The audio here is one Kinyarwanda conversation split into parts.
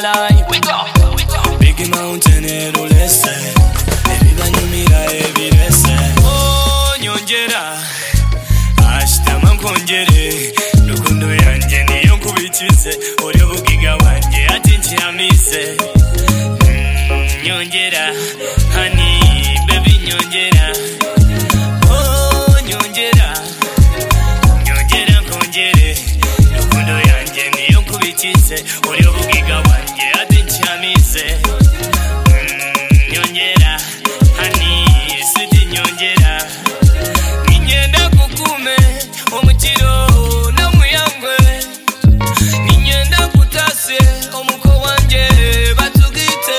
Makalai. Big mountain erolese, ebibanyumira ebirese. Oh nyongera, ashitama nkongere, rukundo yanjye niyo nkubitize, uri bugiga wanjye ati ntiyamise. Nyongera, honey, baby nyongera. Oh nyongera, nyongera nkongere, rukundo yanjye niyo nkubitize, uri bugiga wanjye ati ntiyamise. Nyongera, honey, sweet nyongera. Ninyenda kukume, omukiro namuyangwe. Ninyenda kutase, omuko wanje batugite.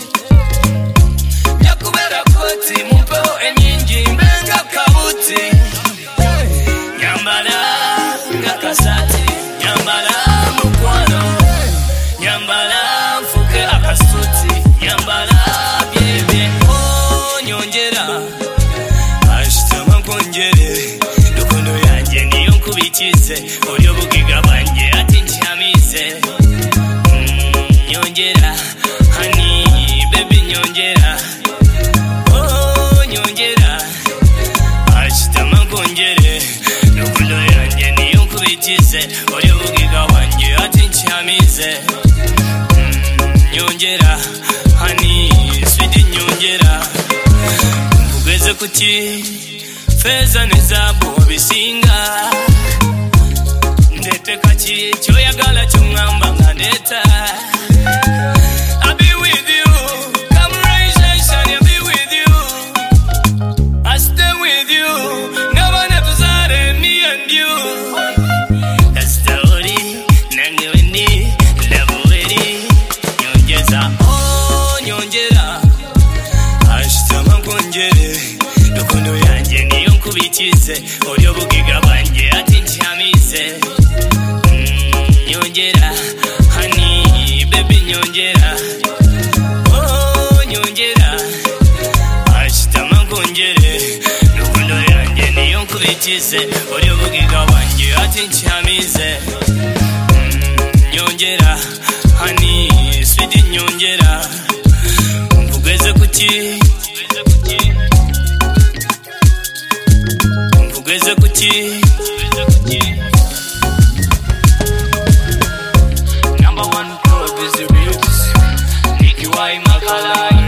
Nyakubera koti, mumpeho enyingi, mbenga kabuti. Nyambala ngakasati, nyambala mukwano. Nyambala mfuke akasuti, nyambala byebye. Oh nyongera, ashitama nkongere, rukundo yanjye niyo nkubitize, uri bugiga bwanjye ati ntiyamise. Nyongera, honey, baby nyongera. Oh nyongera, ashitama nkongere, rukundo yanjye niyo nkubitize, uri bugiga bwanjye ati ntiyamise. Nyongera, honey, sweet nyongera. Nkugeze kuki feza nezabu bisinga. Ndete kaki kyoyagala kyongamba nga ndeta. I'll be with you, come rain shine, I'll be with you. I stay with you, never tuzare me and you. That's the story, nange wendi, love wedi. Nyongeza, oh nyongera, ashitama nkongere, rukundo yanjye niyo nkubitize, uri bugiga bwanjye ati ntiyamise. Nyongera, honey, baby nyongera. Oh nyongera, ashitama nkongere, rukundo yanjye niyo nkubitize, uri bugiga bwanjye ati ntiyamise. Nyongera, honey, sweet nyongera. Nkugeze kuki, nkugeze kuki. Number one producer, Nicky Y Makalai.